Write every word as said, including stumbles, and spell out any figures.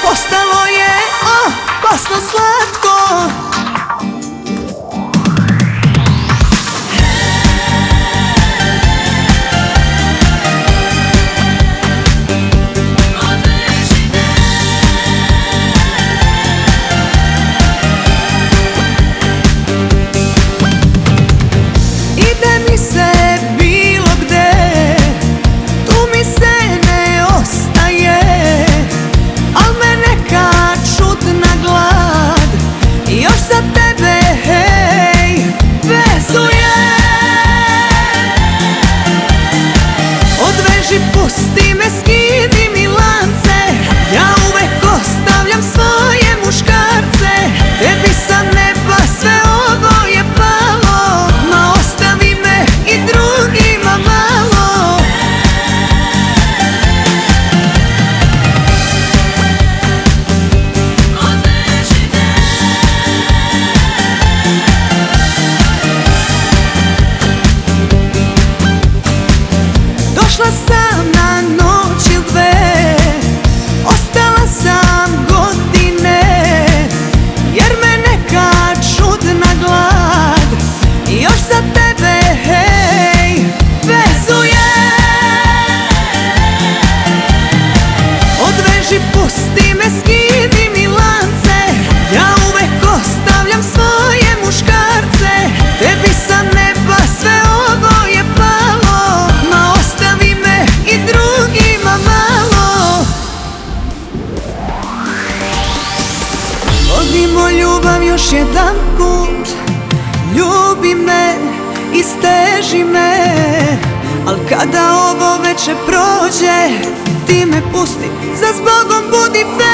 postalo je opasno slatko. Ide mi se bilo gde, tu mi se ne ostaje, al me neka čudna glad još za tebe, hej, vezuje. Odveži, pusti me, skini mi lance, ja uvek ostavljam svoje muškarce. Tebi sa neba sve ovo je palo, ma ostavi me i drugima malo. Došla sam na noć il dve, ostala sam godine, jer me neka čudna glad još za tebe, hej, vezuje. Odveži, pusti me, skini mi lance, ja uvek ostavljam svoje muškarce. Tebi sa neba sve ovo je palo, ma ostavi me i drugima malo. Vodimo ljubav još jedan put, ljubi me, isteži me, al kada ovo veče prođe, ti me pusti, za zbogom budi